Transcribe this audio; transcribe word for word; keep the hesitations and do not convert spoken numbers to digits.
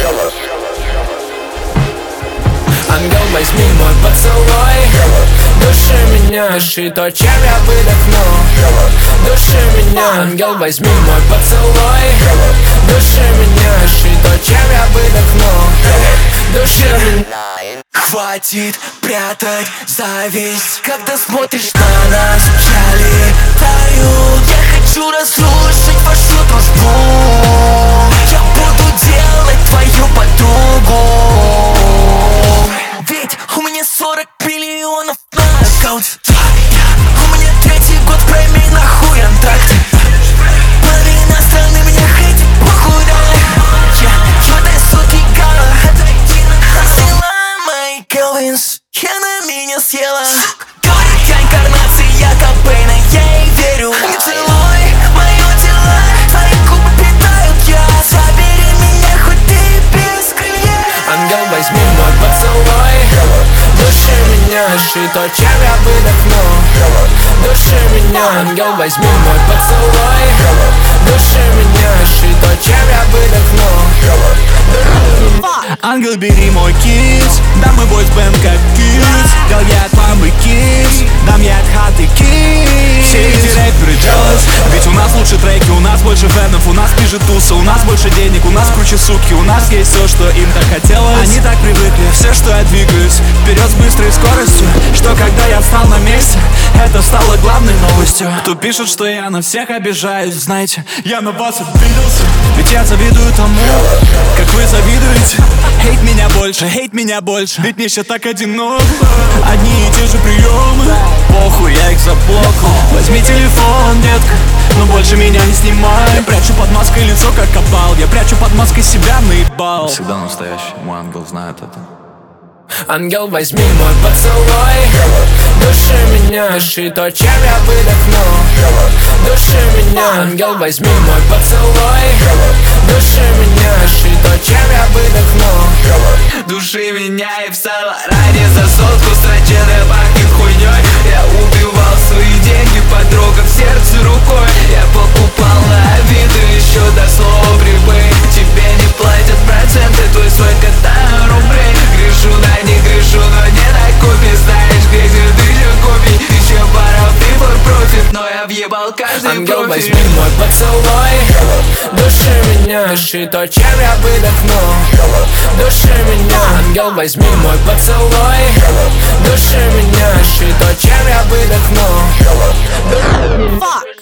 Ангел, возьми мой поцелуй, души меня, ши то, чем я выдохну. Души меня, ангел, возьми мой поцелуй, души меня, ши то, чем я выдохну. Души меня. Хватит прятать зависть, когда смотришь на нас, пчели тают. Я хочу разрушить вашу дружбу. Я буду делать твою подругу. Ведь у меня сорок миллионов на аккаунте. У меня третий год, пройми нахуй антракт. Половина страны меня хейтит, похуй, да. Я, я этой суки гала. Взяла мои Келвинс, я на меня съела. Говорит, я инкарнация Кобейна, я ей верю. Не целуй моё тело, твои губы питают я. Забери меня, хоть ты без крылья. Ангел, возьми мой поцелуй, души меня, ши то, чем я выдохну. Души меня, ангел, возьми мой поцелуй, души меня, ши то, чем я выдохну. Ангел, бери мой кис, да мы бойсбенд как кис. Дал я от мамы кис, дам я от хаты кис. Все эти рэперы jealous, ведь у нас лучше треки, у нас больше фенов, у нас ближе туса, у нас больше денег, у нас круче сутки, у нас есть все, что им так хотелось. Они так привыкли, все, что я двигаюсь вперед с быстрой скоростью, что когда я встал на месте, это стало главной новостью. Кто пишет, что я на всех обижаюсь, знаете, я на вас обиделся. Ведь я завидую тому, как вы завидуете. Хейт меня больше, хейт меня больше, ведь мне сейчас так одиноко. Одни и те же приемы, похуй, я их заблокал. Возьми телефон, детка, но больше меня не снимай. Прячу под маской лицо, как кабал, я прячу под маской себя, наебал. Всегда настоящий, мой ангел знает это. Ангел, возьми мой поцелуй, души меня, ши то, чем я выдохну. Души меня, ангел, возьми мой поцелуй, души меня, ши то, чем я выдохну. Души меня и в Салараде за сотку сроченая пахнет хуйней. Я убивал свои деньги, подруга в сердце рукой. Я покупал на Авито еще до слова прибыль. Тебе не платят проценты, твой свой катаю рублей. Грешу, да не грешу, но не на копии. Знаешь, где тысяча копий. Еще пара выбор против, но я въебал каждый Ангел, профиль. возьми мой поцелуй, души меня, ши то, чем я выдохну. Души меня, ангел, возьми мой поцелуй, души меня, ши то, чем я выдохну.